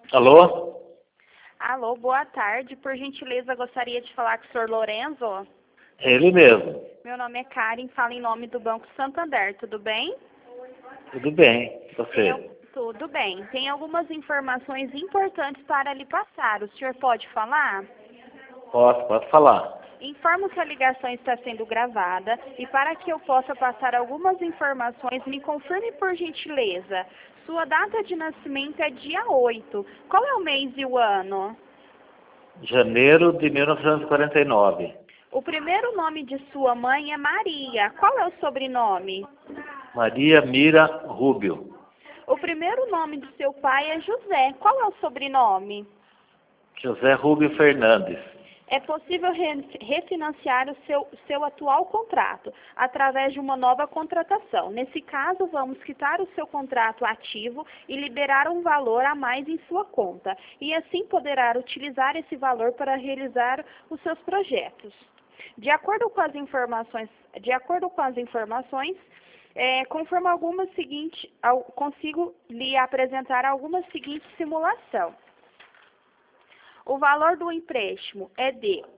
Alô? Alô, boa tarde. Por gentileza, gostaria de falar com o senhor Lorenzo. Ele mesmo. Meu nome é Karen, falo em nome do Banco Santander, tudo bem? Tudo bem. Você? Tudo bem. Tem algumas informações importantes para lhe passar. O senhor pode falar? Pode falar. Informo que a ligação está sendo gravada e para que eu possa passar algumas informações, me confirme por gentileza. Sua data de nascimento é dia 8. Qual é o mês e o ano? Janeiro de 1949. O primeiro nome de sua mãe é Maria. Qual é o sobrenome? Maria Mira Rubio. O primeiro nome de seu pai é José. Qual é o sobrenome? José Rubio Fernandes. É possível refinanciar o seu atual contrato através de uma nova contratação. Nesse caso, vamos quitar o seu contrato ativo e liberar um valor a mais em sua conta. E assim poderá utilizar esse valor para realizar os seus projetos. De acordo com as informações, consigo lhe apresentar algumas seguintes simulações. O valor do empréstimo é de R$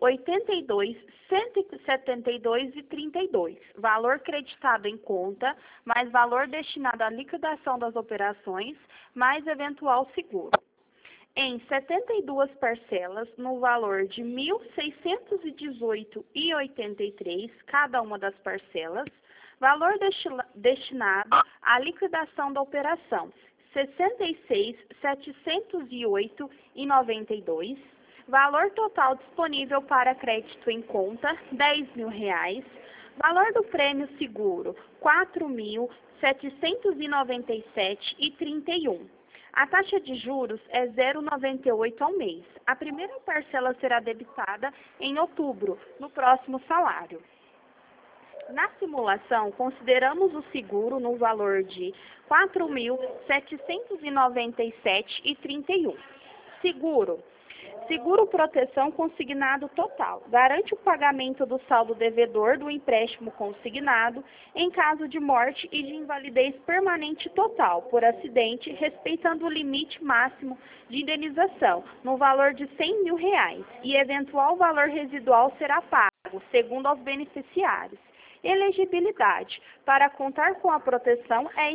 82.172,32, valor creditado em conta, mais valor destinado à liquidação das operações, mais eventual seguro. Em 72 parcelas, no valor de R$ 1.618,83, cada uma das parcelas, valor destinado à liquidação da operação, R$ 66.708,92, valor total disponível para crédito em conta, R$ 10.000, valor do prêmio seguro, R$ 4.797,31. A taxa de juros é 0,98 ao mês. A primeira parcela será debitada em outubro, no próximo salário. Na simulação, consideramos o seguro no valor de R$ 4.797,31. Seguro proteção consignado total. Garante o pagamento do saldo devedor do empréstimo consignado em caso de morte e de invalidez permanente total por acidente, respeitando o limite máximo de indenização no valor de R$ 100.000 e eventual valor residual será pago, segundo aos beneficiários. Elegibilidade. Para contar com a proteção é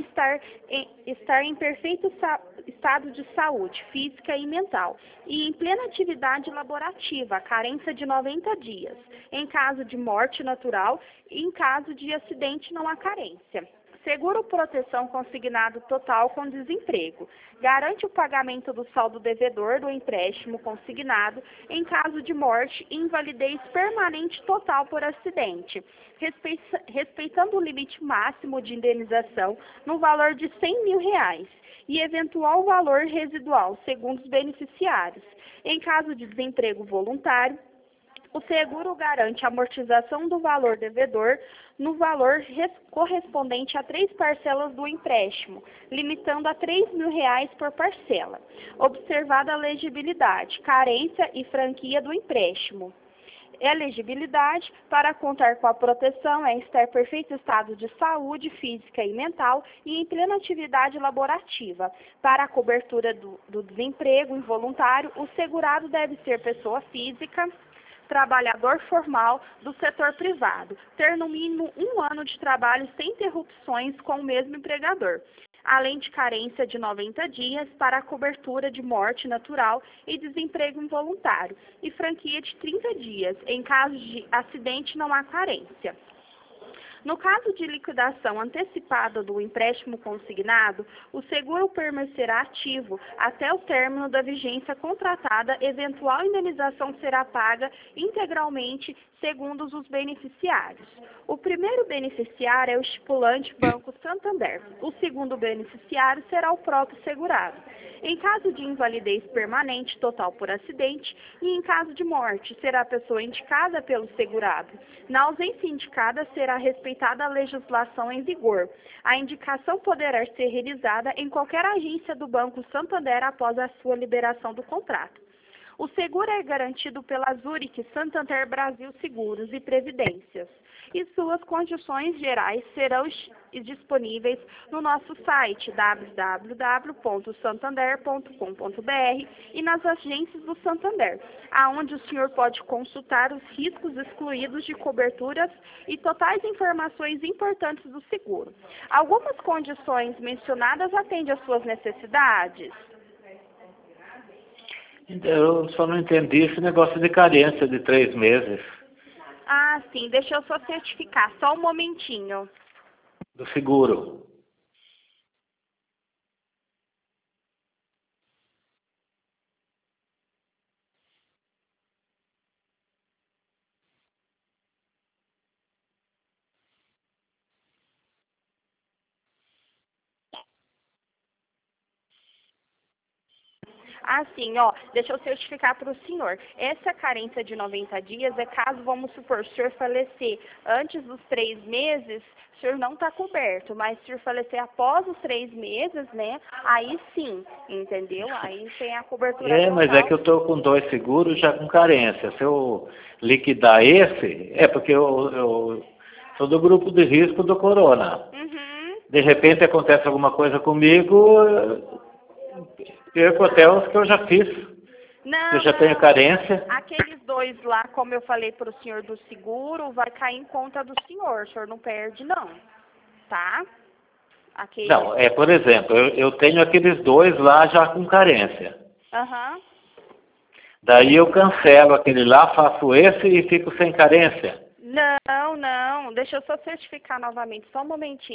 estar em perfeito estado de saúde física e mental e em plena atividade laborativa, carência de 90 dias. Em caso de morte natural e em caso de acidente não há carência. Seguro proteção consignado total com desemprego. Garante o pagamento do saldo devedor do empréstimo consignado em caso de morte e invalidez permanente total por acidente, respeitando o limite máximo de indenização no valor de R$ 100.000 e eventual valor residual, segundo os beneficiários. Em caso de desemprego voluntário, o seguro garante a amortização do valor devedor no valor correspondente a 3 parcelas do empréstimo, limitando a R$ 3.000 por parcela. Observada a legibilidade, carência e franquia do empréstimo. Elegibilidade para contar com a proteção é estar em perfeito estado de saúde física e mental e em plena atividade laborativa. Para a cobertura do desemprego involuntário, o segurado deve ser pessoa física, trabalhador formal do setor privado, ter no mínimo 1 ano de trabalho sem interrupções com o mesmo empregador, além de carência de 90 dias para a cobertura de morte natural e desemprego involuntário, e franquia de 30 dias. Em caso de acidente, não há carência. No caso de liquidação antecipada do empréstimo consignado, o seguro permanecerá ativo até o término da vigência contratada, eventual indenização será paga integralmente segundo os beneficiários. O primeiro beneficiário é o estipulante Banco Santander. O segundo beneficiário será o próprio segurado. Em caso de invalidez permanente total por acidente e em caso de morte, será a pessoa indicada pelo segurado. Na ausência indicada, será respeitada a legislação em vigor. A indicação poderá ser realizada em qualquer agência do Banco Santander após a sua liberação do contrato. O seguro é garantido pela Zurich Santander Brasil Seguros e Previdências. E suas condições gerais serão disponíveis no nosso site www.santander.com.br e nas agências do Santander, aonde o senhor pode consultar os riscos excluídos de coberturas e totais informações importantes do seguro. Algumas condições mencionadas atendem às suas necessidades? Eu só não entendi esse negócio de carência de 3 meses Ah, sim, deixa eu só certificar, só um momentinho. do seguro. Ah, sim, ó, deixa eu certificar para o senhor. Essa carência de 90 dias é caso, vamos supor, o senhor falecer antes dos 3 meses, o senhor não está coberto, mas se o senhor falecer após os 3 meses, né, aí sim, entendeu? Aí tem a cobertura total. Mas é que eu estou com 2 seguros já com carência. Se eu liquidar esse, porque eu sou do grupo de risco do corona. Uhum. De repente acontece alguma coisa comigo, perco até os que eu já fiz. Não, Eu já tenho carência. Aqueles 2 lá, como eu falei para o senhor do seguro, vai cair em conta do senhor. O senhor não perde, não. Tá? Aquele... Não, por exemplo, eu tenho aqueles 2 lá já com carência. Aham. Daí eu cancelo aquele lá, faço esse e fico sem carência. Não. Deixa eu só certificar novamente, só um momentinho.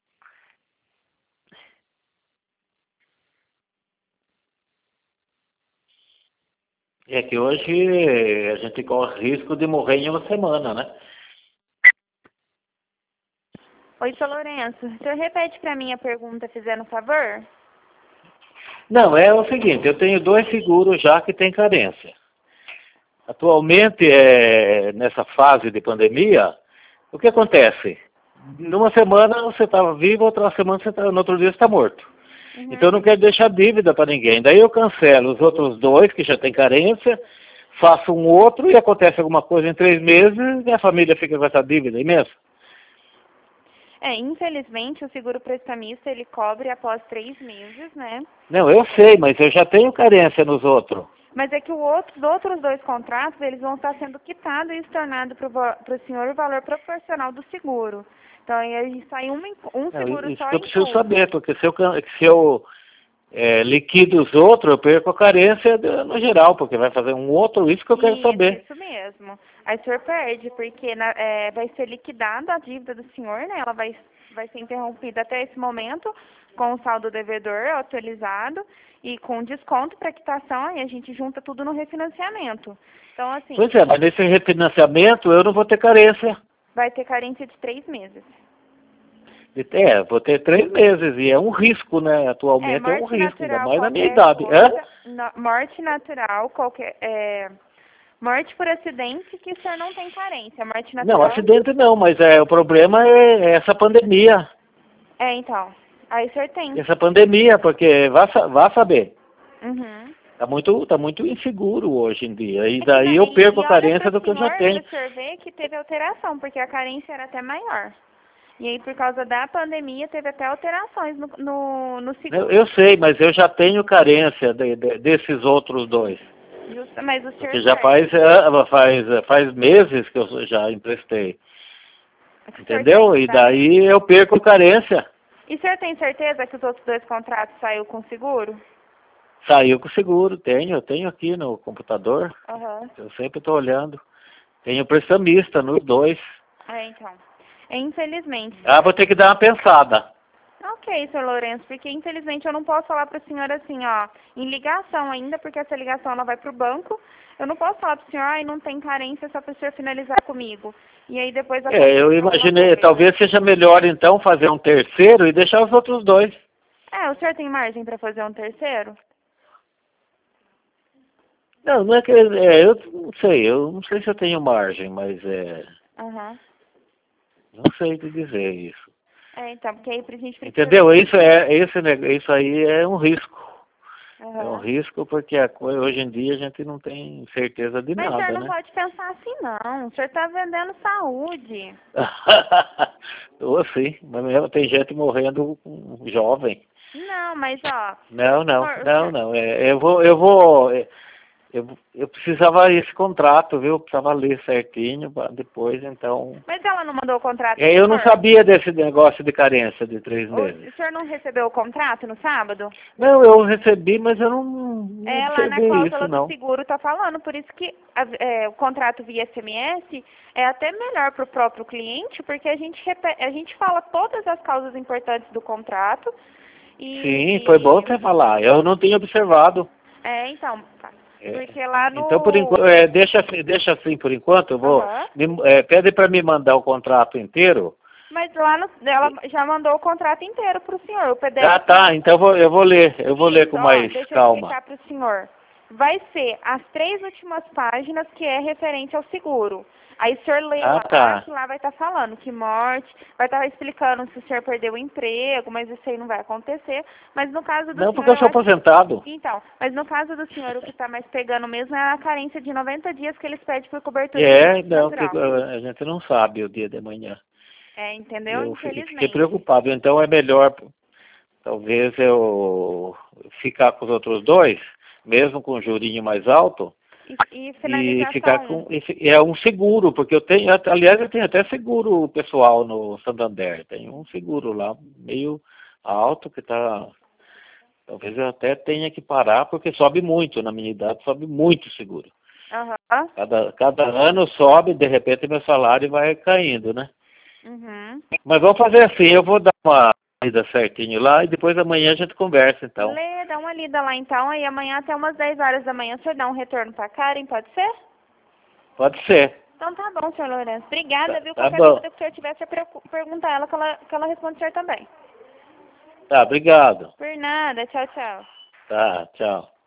É que hoje a gente corre risco de morrer em uma semana, né? Oi, seu Lourenço. O senhor repete para mim a pergunta, fazendo favor? Não, é o seguinte, eu tenho 2 seguros já que tem carência. Atualmente, nessa fase de pandemia, o que acontece? Numa semana você estava vivo, outra semana no outro dia você está morto. Uhum. Então eu não quero deixar dívida para ninguém. Daí eu cancelo os outros 2 que já tem carência, faço um outro e acontece alguma coisa em 3 meses e a família fica com essa dívida imensa. Infelizmente, o seguro prestamista, ele cobre após 3 meses, né? Não, eu sei, mas eu já tenho carência nos outros. Mas é que os outros 2 contratos, eles vão estar sendo quitados e estornados para o senhor o valor proporcional do seguro. Então, aí sai um seguro Isso só que eu em preciso tudo. saber, porque se eu liquido os outros, eu perco a carência no geral, porque vai fazer um outro, isso que eu quero saber. Isso mesmo. Aí o senhor perde, porque vai ser liquidada a dívida do senhor, né? Ela vai ser interrompida até esse momento, com o saldo devedor atualizado e com desconto para quitação, e a gente junta tudo no refinanciamento. Então, assim... Pois mas nesse refinanciamento eu não vou ter carência. Vai ter carência de 3 meses. Vou ter 3 meses, e é um risco, né? Atualmente é um risco, ainda mais na minha idade. Morte natural, morte por acidente, que o senhor não tem carência. Morte natural... Não, acidente não, mas o problema é essa pandemia. Então. Aí o senhor tem. Essa pandemia, porque vá saber. Uhum. Tá muito inseguro hoje em dia. E daí eu perco a carência do que eu já tenho. O senhor vê que teve alteração, porque a carência era até maior. E aí, por causa da pandemia, teve até alterações no seguro. Eu sei, mas eu já tenho carência desses outros 2. Mas o senhor... Porque já faz meses que eu já emprestei. Entendeu? E daí eu perco carência. E o senhor tem certeza que os outros 2 contratos saiu com seguro? Saiu com seguro, eu tenho aqui no computador. Uhum. Eu sempre estou olhando. Tenho prestamista nos 2. Então. Infelizmente. Vou ter que dar uma pensada. Ok, senhor Lourenço, porque infelizmente eu não posso falar para o senhor assim, em ligação ainda, porque essa ligação ela vai para o banco. Eu não posso falar para o senhor, não tem carência, só para o senhor finalizar comigo. E aí depois... eu imaginei, talvez seja melhor então fazer um terceiro e deixar os outros 2. O senhor tem margem para fazer um terceiro? Não é que... eu não sei se eu tenho margem, mas Uhum. não sei te dizer isso. Então, porque aí pra gente... Entendeu? Isso aí é um risco. É um risco porque a coisa, hoje em dia a gente não tem certeza de Mas o nada, senhor não né? pode pensar assim, não. O senhor está vendendo saúde. Tô sim, mas mesmo tem gente morrendo jovem. Não, mas ó, Não, não, o não, senhor, não. Eu precisava esse contrato, viu? Eu precisava ler certinho para depois, então. mas ela não mandou o contrato pro Eu não senhor? sabia desse negócio de carência de 3 meses. O senhor não recebeu o contrato no sábado? Não, eu recebi, mas eu não É lá na observei cláusula isso, do não. seguro tá falando, por isso que o contrato via SMS é até melhor para o próprio cliente, porque a gente fala todas as causas importantes do contrato Sim, foi bom e você falar. Eu não tinha observado. então, tá. É, Porque lá então, por no enquanto, deixa assim por enquanto. Eu vou. Aham. Pede para me mandar o contrato inteiro. Mas lá ela já mandou o contrato inteiro para o senhor, o Ah, PDF. tá. Então eu vou ler. Eu vou ler Isso, com ó, mais deixa eu calma. explicar para o senhor. Vai ser as 3 últimas páginas que é referente ao seguro. Aí o senhor lê Ah, lá, tá. que lá vai estar falando que morte, vai estar explicando se o senhor perdeu o emprego, mas isso aí não vai acontecer. Mas no caso do Não, porque senhor, eu eu sou acho. aposentado. Então, mas no caso do senhor, o que está mais pegando mesmo é a carência de 90 dias que eles pedem por cobertura de desastre Não, que natural. a gente não sabe o dia de amanhã. É, entendeu? Eu fiquei Infelizmente. preocupado. Então é melhor, talvez, eu ficar com os outros dois, mesmo com o jurinho mais alto, E e finalizar ficar só um. com. É um seguro, porque eu tenho, aliás, eu tenho até seguro pessoal no Santander. Tem um seguro lá, meio alto, que está. Talvez eu até tenha que parar, porque sobe muito, na minha idade sobe muito o seguro. Aham. Cada ano sobe, de repente meu salário vai caindo, né? Uhum. Mas vamos fazer assim, eu vou dar uma lida certinho lá e depois amanhã a gente conversa, então. Dá uma lida lá então, aí amanhã até umas 10 horas da manhã o senhor dá um retorno pra Karen, pode ser? Pode ser. Então tá bom, senhor Lourenço. Obrigada, viu? Tá Qualquer bom. dúvida que o senhor tiver, você pergunta a ela que ela responde o senhor também. Tá, obrigado. Por nada, tchau, tchau. Tá, tchau.